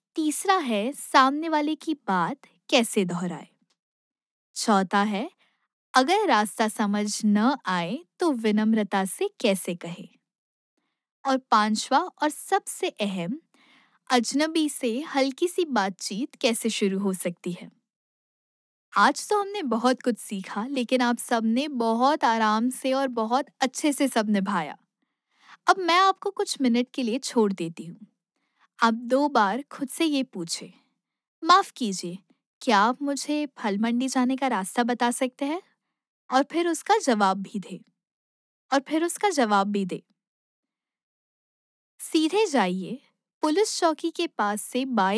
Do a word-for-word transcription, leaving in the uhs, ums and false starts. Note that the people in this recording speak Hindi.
तीसरा है सामने वाले की बात कैसे दोहराए। चौथा है अगर रास्ता समझ न आए तो विनम्रता से कैसे कहे। और पांचवा और सबसे अहम, अजनबी से हल्की सी बातचीत कैसे शुरू हो सकती है। आज तो हमने बहुत कुछ सीखा, लेकिन आप सबने बहुत आराम से और बहुत अच्छे से सब निभाया। अब मैं आपको कुछ मिनट के लिए छोड़ देती हूँ। आप दो बार खुद से ये पूछे, माफ कीजिए, क्या आप मुझे फल मंडी जाने का रास्ता बता सकते हैं? और फिर उसका जवाब भी दे। और फिर उसका जवाब भी दे। सीधे जाइए, पुलिस चौकी के पास से बाएं